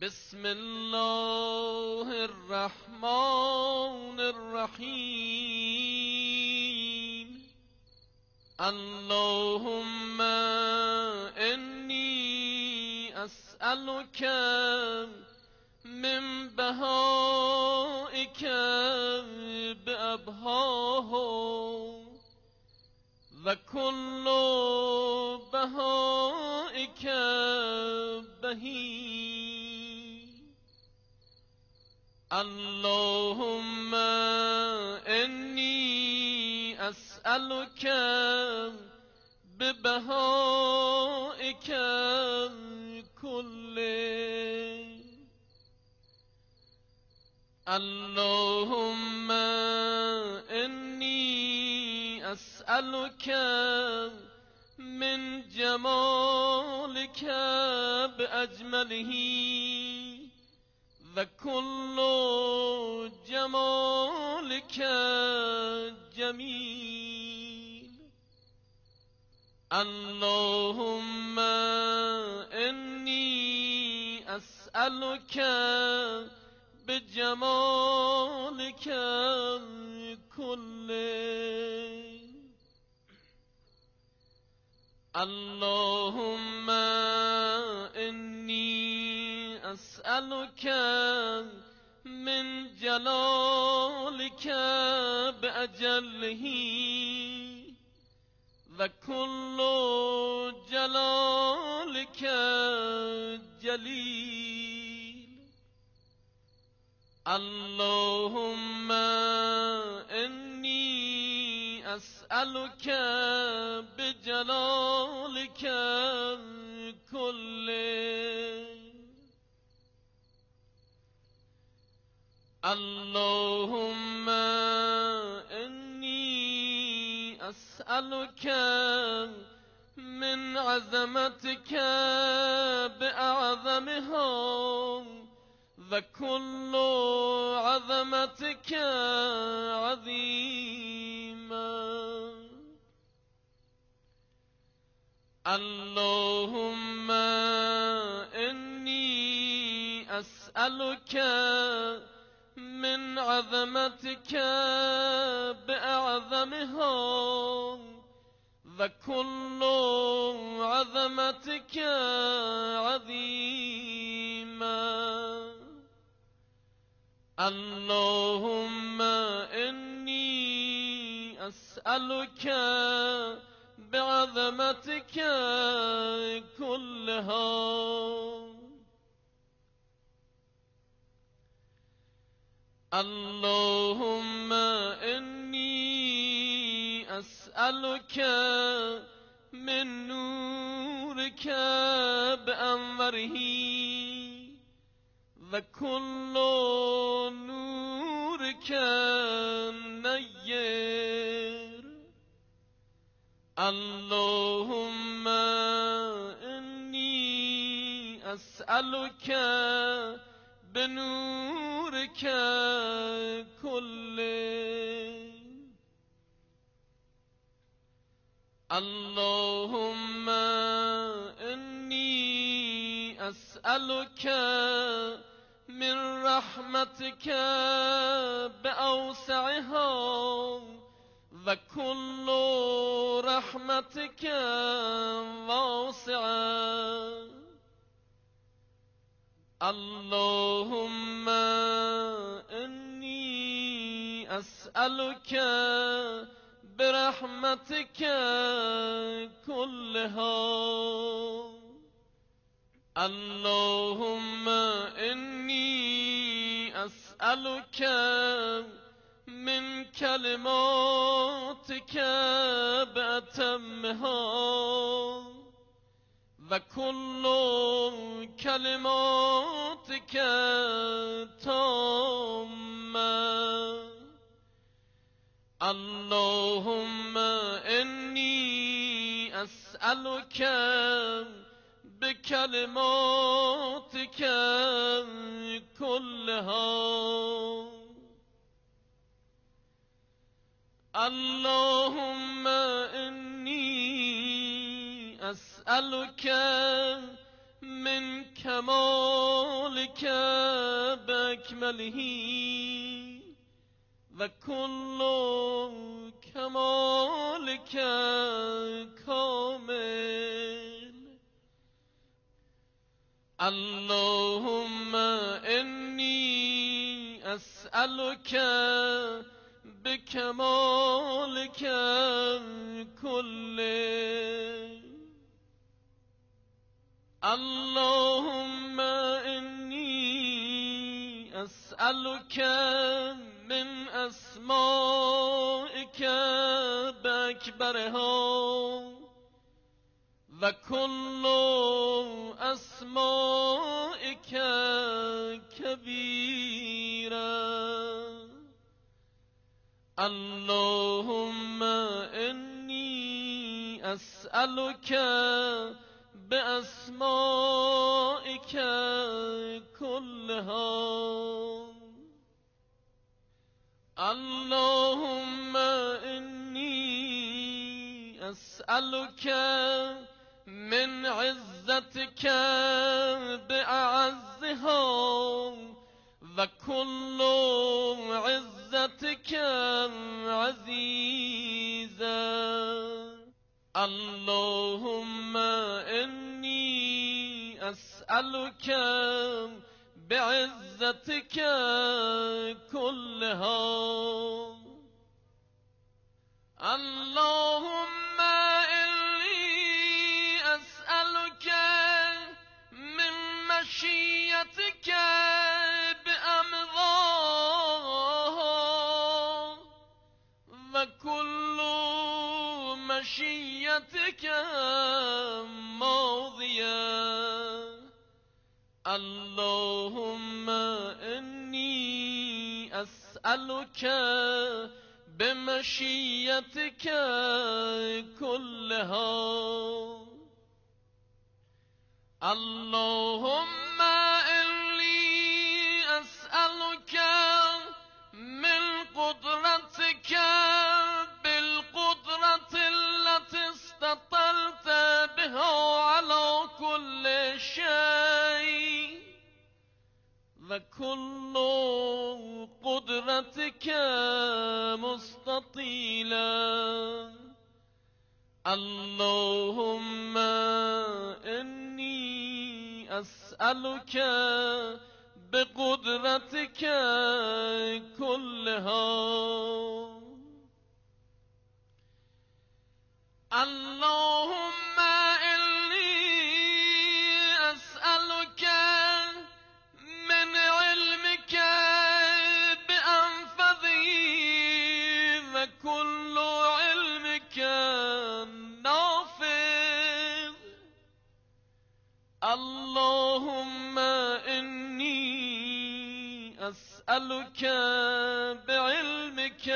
بسم الله الرحمن الرحیم. اللهم انی اسألک من بهائک بأبهاه و کل بهائک بهی. اللهم انی اسألک ببهائک کله. اللهم انی اسألک من جمالک باجمله و کل جمالک جمیل. اللهم انی اسألک بجمالک کله. اللهم انی اسألک من جلالک باجله و کل جلالک جلیل. اللهم انی اسألک بجلالک کله. اللهم انی اسألک من عظمتک بأعظمها و کل عظمتک عظیما. اللهم انی اسألک من عظمتک بأعظمها و کل عظمتک عظیما. اللهم انی اسألک بعظمتک كلها. اللهم انی اسألک من نورک بأنوره و کل نورک نیر. اللهم انی اسألک بنورک کله. اللهم انی اسألک من رحمتک بأوسعها و کل رحمتک واسعة. اللهم انی اسألک برحمتک كلها. اللهم انی اسألک من کلماتک بأتمها و کل کلماتک تامة. اللهم انی اسألک بکلماتک كلها. اللهم انی اسألک من کمال أسمائك بأكمله وكل كمالك كامل. اللهم إني أسألك بكمالك كله. اللهم إني أسألك من أسمائك بأكبرها وكل أسمائك كبيرا. اللهم إني أسألك بأسمائك كلها. اللهم إني أسألك من عزتك بأعزها وكل عزتك عزيزا. اللهم إني أسألك بعزتك كلها. اللهم إني أسألك من مشيتك بأمضاها وكل مشيتك ماضية. اللهم إني أسألك بمشيتك كلها. اللهم إني أسألك من قدرتك بالقدرة التي استطلت بها على كل شيء وكل قدرتك مستطيلا. اللهم إني أسألك بقدرتك كلها. اللهم إني أسألك من علمك بأنفذه وكل علمك نافذ. اللهم إني أسألك بعلمك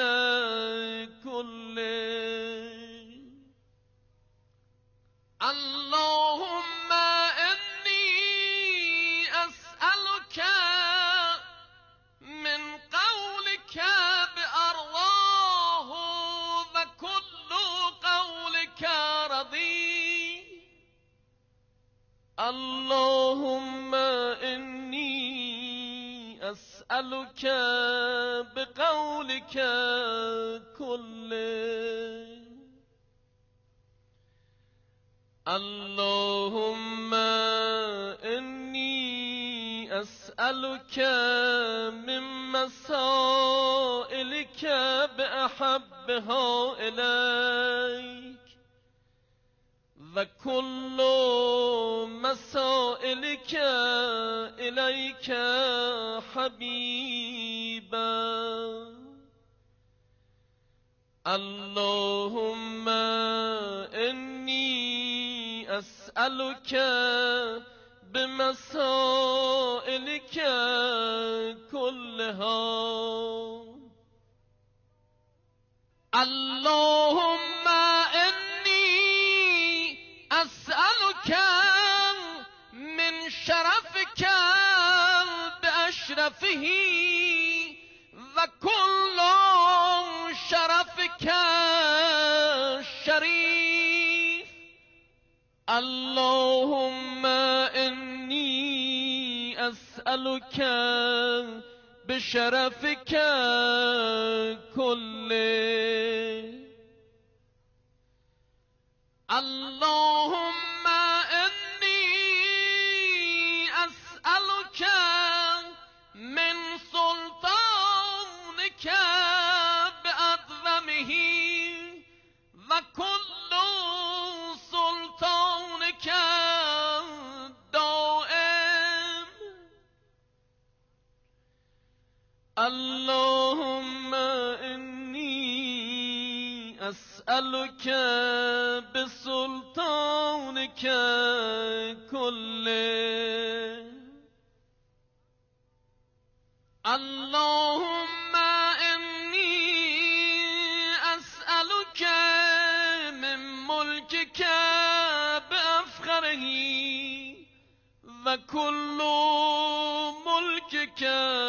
كله. اللهم إني أسألك من قولك بأرضاه وكل قولك رضي. اللهم إني أسألك بقولك كله. اللهم إني أسألك من مسائلك بأحبها إليك وكل مسائلك إليك حبيبا. اللهم إني أسألك بمسائلك كلها. اللهم إني أسألك من شرفك بأشرفه وكل شرفك شريف. اللهم إني أسألك بشرفك كله. اللهم إني أسألك من سلطانك بأعظمه وكل سلطانك دائم. اللهم إني أسألك بسلطانك كله. اللهم إني أسألك من ملكك بأفخره وكل ملكك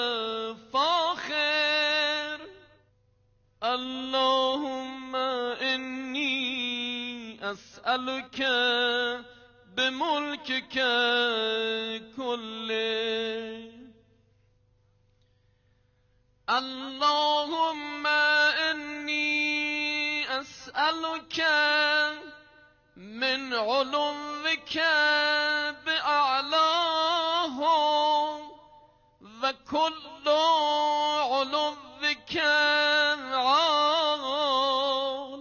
فاخر. اللهم إني أسألك بملكك كله. اللهم إني أسألك من علوك بأعلاه وكل علوك عال.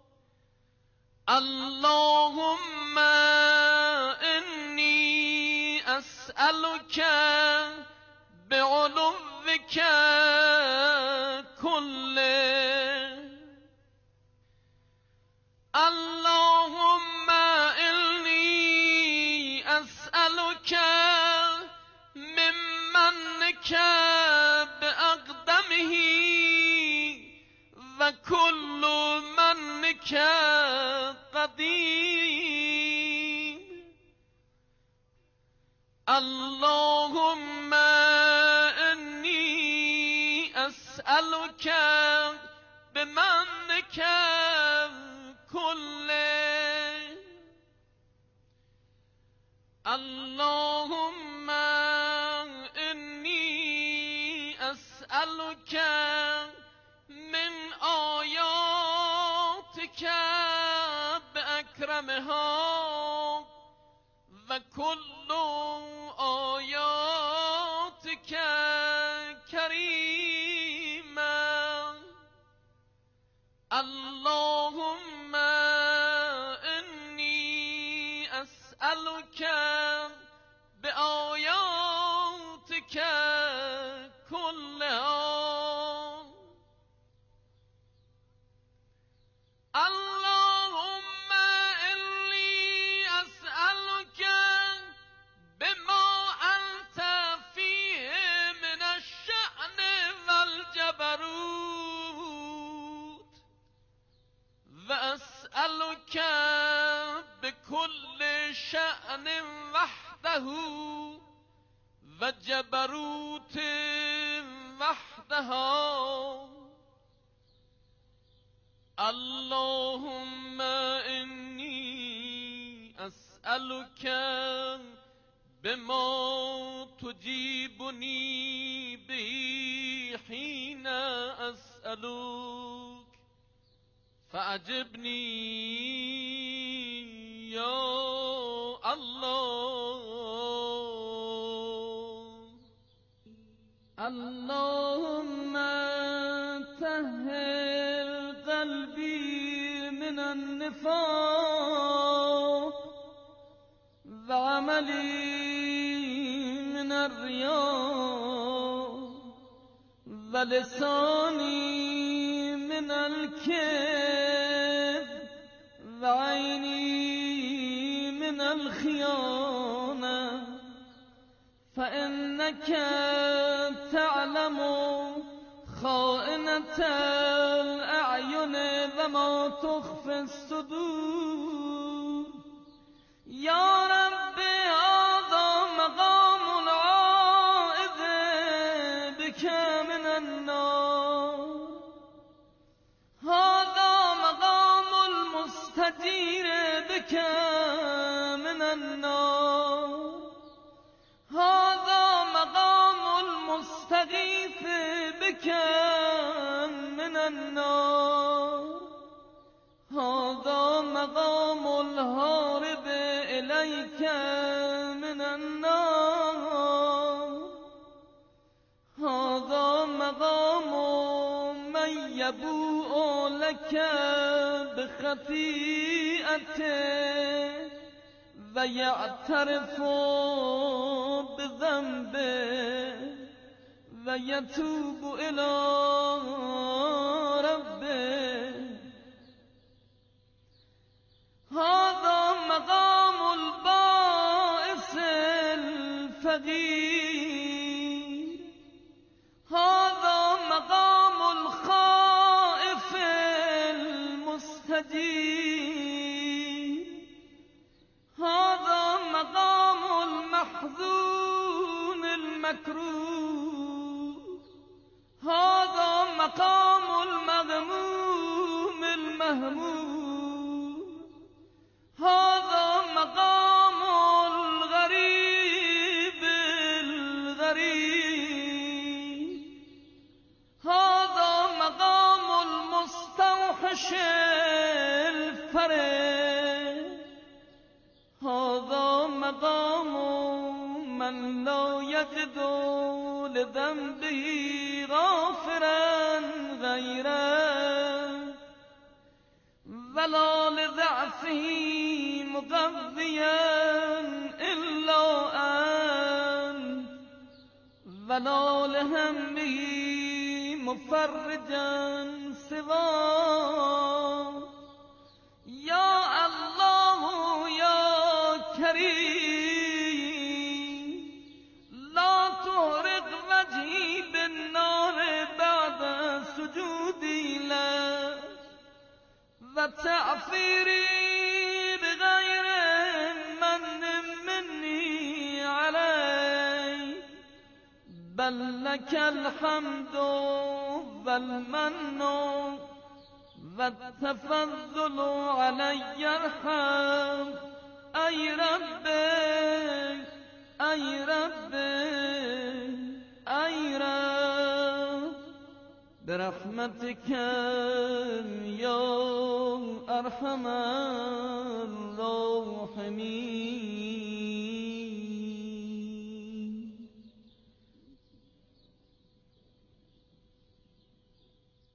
اللهم إني أسألك بعلوك كله. اللهم إني أسألك من منك بأقدمه وكل منك قديم. اللهم إني أسألك بمنك كله. اللهم إني أسألك من آياتك بأكرمها وكل آياتك كريما. اللهم إني أسألك بآياتك كلها. اللهم إني أسألك بما أنت فيه من الشأن والجبروت، وأسألك بكل شأن وحده وجبروت وحدها. اللهم إني أسألك بما تجيبني به حين أسألك فأجبني يا الله. اللهم طهر قلبي من النفاق وعملي من الرياء ولساني من الكذب وعيني من الخيانة. فإنك تعلم خائنة الأعين وما تخفي الصدور. يا رب هذا مقام العائذ بك من النار، هذا مقام المستجير بك من النار، هذا المهارب إليك من النار. هذا مقام من يبوء لك بخطيئته ويعترف بذنبه ويتوب إلى ربه. هذا مقام البائس الفقير. هذا مقام الخائف المستجير. هذا مقام المحزون المكروه. هذا مقام المغموم المهموم. هذا مقام الغريب الغريب. هذا مقام المستوحش الفرد. هذا مقام من لا يجد لذنبه غافرا غيره ولا لضعفه مقويا إلا أنت ولا لهمه مفرجا سواك. يا الله يا كريم لا تهرق وجهي بالنار بعد سجودي لك وتعفيري بغير من مني عليك، بل لك الحمد والمن والتفضل علي ارحم. أي ربي أي ربي أي رب برحمتك يا أرحم الراحمين.